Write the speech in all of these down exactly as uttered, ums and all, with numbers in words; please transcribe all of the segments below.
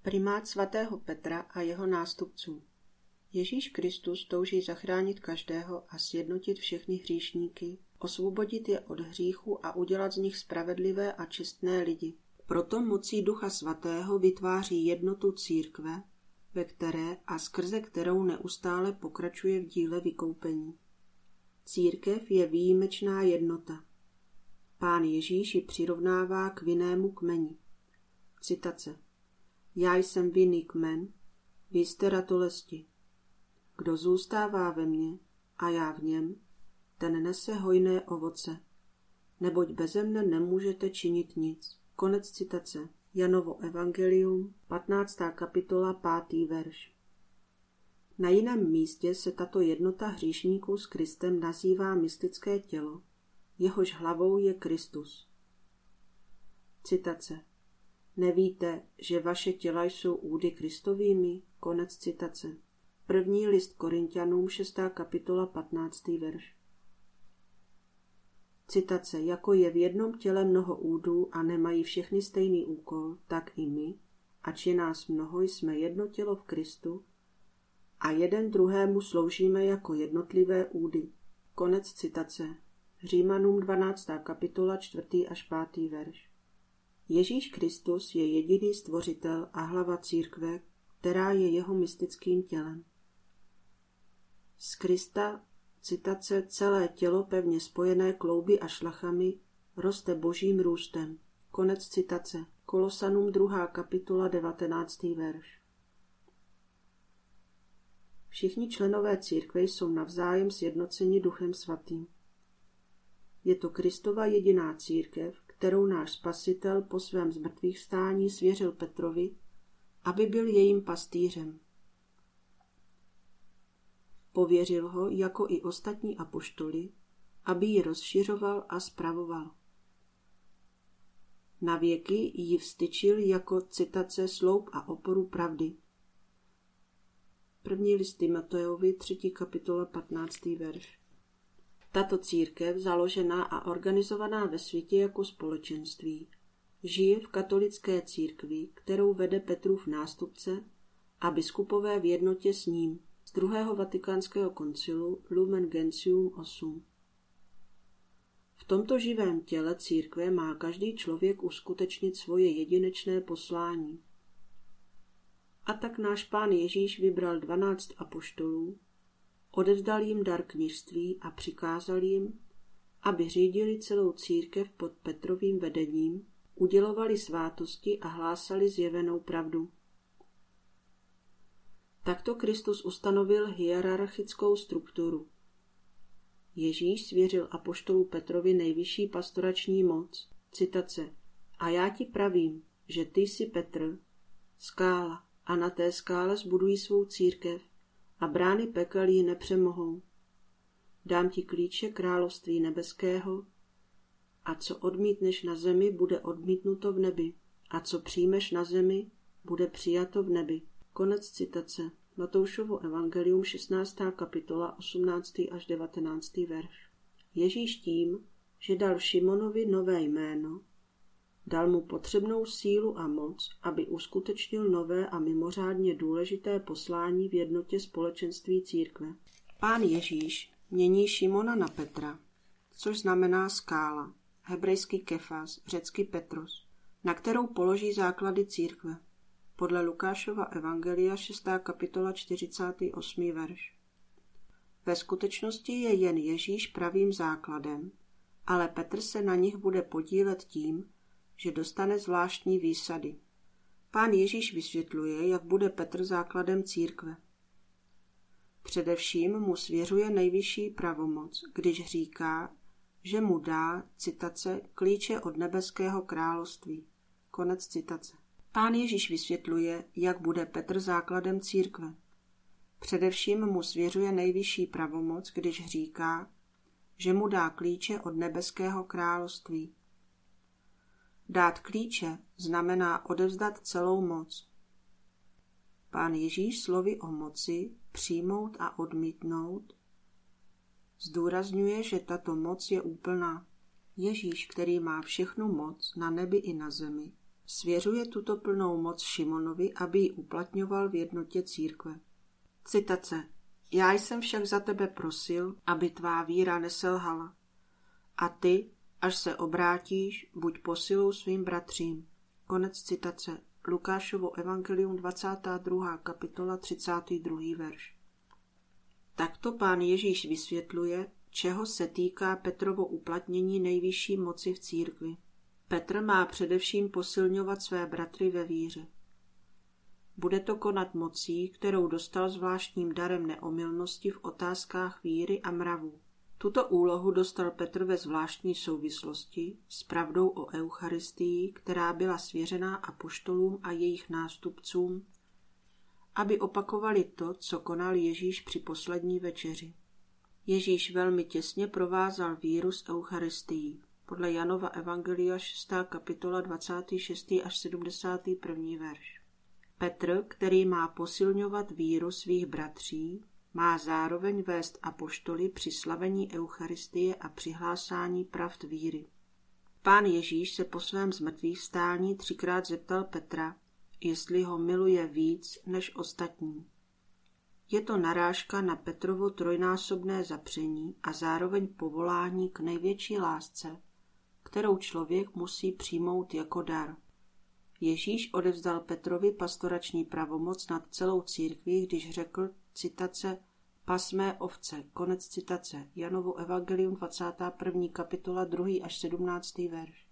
Primát svatého Petra a jeho nástupců. Ježíš Kristus touží zachránit každého a sjednotit všechny hříšníky, osvobodit je od hříchu a udělat z nich spravedlivé a čestné lidi. Proto mocí Ducha Svatého vytváří jednotu církve, ve které a skrze kterou neustále pokračuje v díle vykoupení. Církev je výjimečná jednota. Pán Ježíš ji přirovnává k vinnému kmeni. Citace. Já jsem vinný kmen, vy jste ratolesti. Kdo zůstává ve mně a já v něm, ten nese hojné ovoce, neboť beze mne nemůžete činit nic. Konec citace. Janovo evangelium, patnáctá kapitola, pátý verš. Na jiném místě se tato jednota hříšníků s Kristem nazývá mystické tělo, jehož hlavou je Kristus. Citace. Nevíte, že vaše těla jsou údy Kristovými? Konec citace. První list Korinťanům, šestá kapitola, patnáctý verš. Citace. Jako je v jednom těle mnoho údů a nemají všechny stejný úkol, tak i my, ač je nás mnoho, jsme jedno tělo v Kristu a jeden druhému sloužíme jako jednotlivé údy. Konec citace. Římanům dvanáctá kapitola, čtvrtý až pátý verš. Ježíš Kristus je jediný stvořitel a hlava církve, která je jeho mystickým tělem. Z Krista, citace, celé tělo pevně spojené klouby a šlachami roste božím růstem. Konec citace. Kolosanům druhá kapitola, devatenáctý verš. Všichni členové církve jsou navzájem sjednoceni Duchem Svatým. Je to Kristova jediná církev, kterou náš Spasitel po svém zmrtvýchvstání svěřil Petrovi, aby byl jejím pastýřem. Pověřil ho, jako i ostatní apoštoly, aby ji rozšiřoval a spravoval. Na věky ji vztyčil jako, citace, sloup a oporu pravdy. První list Timotejovi, třetí kapitola, patnáctý verš. Tato církev, založená a organizovaná ve světě jako společenství, žije v katolické církvi, kterou vede Petrův nástupce a biskupové v jednotě s ním z druhého vatikánského koncilu Lumen Gentium osm. V tomto živém těle církve má každý člověk uskutečnit svoje jedinečné poslání. A tak náš Pán Ježíš vybral dvanáct apoštolů, odevzdal jim dar kněžství a přikázal jim, aby řídili celou církev pod Petrovým vedením, udělovali svátosti a hlásali zjevenou pravdu. Takto Kristus ustanovil hierarchickou strukturu. Ježíš svěřil apoštolu Petrovi nejvyšší pastorační moc. Citace. A já ti pravím, že ty jsi Petr, skála, a na té skále zbudují svou církev a brány pekel ji nepřemohou. Dám ti klíče království nebeského a co odmítneš na zemi, bude odmítnuto v nebi a co přijmeš na zemi, bude přijato v nebi. Konec citace. Matoušovo evangelium, šestnáctá kapitola, osmnáctý až devatenáctý verš. Ježíš tím, že dal Šimonovi nové jméno, dal mu potřebnou sílu a moc, aby uskutečnil nové a mimořádně důležité poslání v jednotě společenství církve. Pán Ježíš mění Šimona na Petra, což znamená skála, hebrejský Kefas, řecky Petros, na kterou položí základy církve. Podle Lukášova evangelia šestá kapitola, čtyřicátý osmý verš. Ve skutečnosti je jen Ježíš pravým základem, ale Petr se na nich bude podílet tím, že dostane zvláštní výsady. Pán Ježíš vysvětluje, jak bude Petr základem církve. Především mu svěřuje nejvyšší pravomoc, když říká, že mu dá, citace, klíče od nebeského království. Konec citace. Pán Ježíš vysvětluje, jak bude Petr základem církve. Především mu svěřuje nejvyšší pravomoc, když říká, že mu dá klíče od nebeského království. Dát klíče znamená odevzdat celou moc. Pán Ježíš slovy o moci přijmout a odmítnout zdůrazňuje, že tato moc je úplná. Ježíš, který má všechnu moc na nebi i na zemi, svěřuje tuto plnou moc Šimonovi, aby ji uplatňoval v jednotě církve. Citace. Já jsem však za tebe prosil, aby tvá víra neselhala. A ty, až se obrátíš, buď posilou svým bratřím. Konec citace. Lukášovo evangelium dvacátá druhá kapitola třicátý druhý verš. Takto pán Ježíš vysvětluje, čeho se týká Petrovo uplatnění nejvyšší moci v církvi. Petr má především posilňovat své bratry ve víře. Bude to konat mocí, kterou dostal zvláštním darem neomylnosti v otázkách víry a mravů. Tuto úlohu dostal Petr ve zvláštní souvislosti s pravdou o Eucharistii, která byla svěřená apoštolům a jejich nástupcům, aby opakovali to, co konal Ježíš při poslední večeři. Ježíš velmi těsně provázal víru s Eucharistií. Podle Janova evangelia šestá kapitola dvacátý šestý až sedmdesátý první verš. Petr, který má posilňovat víru svých bratří, má zároveň vést apoštoly při slavení Eucharistie a přihlásání pravd víry. Pán Ježíš se po svém zmrtvýchvstání třikrát zeptal Petra, jestli ho miluje víc než ostatní. Je to narážka na Petrovo trojnásobné zapření a zároveň povolání k největší lásce, kterou člověk musí přijmout jako dar. Ježíš odevzdal Petrovi pastorační pravomoc nad celou církví, když řekl, citace, pas mé ovce, konec citace, Janovo evangelium dvacátá první kapitola druhý až sedmnáctý verš.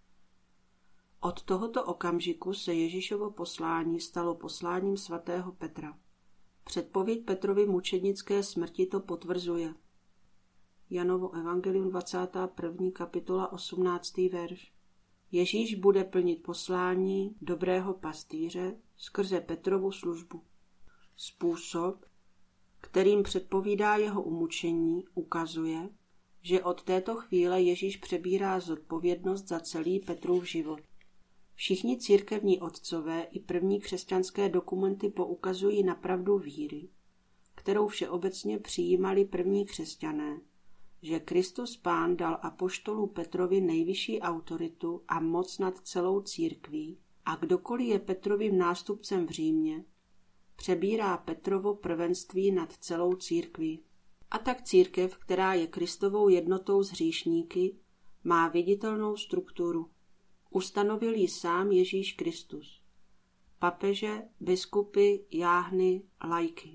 Od tohoto okamžiku se Ježíšovo poslání stalo posláním svatého Petra. Předpověď Petrovy mučednické smrti to potvrzuje. Janovo evangelium dvacátá první kapitola osmnáctý verš. Ježíš bude plnit poslání dobrého pastýře skrze Petrovu službu. Způsob, kterým předpovídá jeho umučení, ukazuje, že od této chvíle Ježíš přebírá zodpovědnost za celý Petrův život. Všichni církevní otcové i první křesťanské dokumenty poukazují na pravdu víry, kterou všeobecně přijímali první křesťané, že Kristus Pán dal apoštolu Petrovi nejvyšší autoritu a moc nad celou církví a kdokoliv je Petrovým nástupcem v Římě, přebírá Petrovo prvenství nad celou církví. A tak církev, která je Kristovou jednotou s hříšníky, má viditelnou strukturu. Ustanovil ji sám Ježíš Kristus. Papeže, biskupy, jáhny, laiky.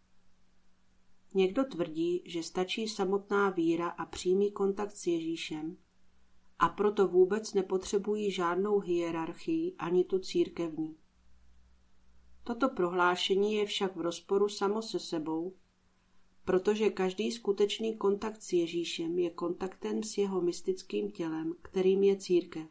Někdo tvrdí, že stačí samotná víra a přímý kontakt s Ježíšem a proto vůbec nepotřebují žádnou hierarchii ani tu církevní. Toto prohlášení je však v rozporu samo se sebou, protože každý skutečný kontakt s Ježíšem je kontaktem s jeho mystickým tělem, kterým je církev.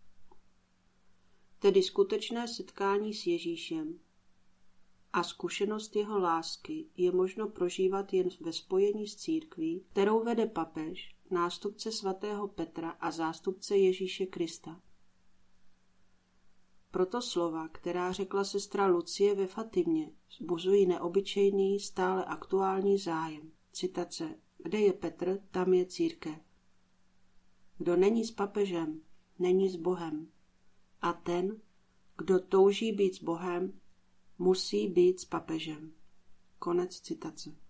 Tedy skutečné setkání s Ježíšem a zkušenost jeho lásky je možno prožívat jen ve spojení s církví, kterou vede papež, nástupce svatého Petra a zástupce Ježíše Krista. Proto slova, která řekla sestra Lucie ve Fatimě, vzbuzují neobyčejný, stále aktuální zájem. Citace. Kde je Petr, tam je církev. Kdo není s papežem, není s Bohem. A ten, kdo touží být s Bohem, musí být s papežem. Konec citace.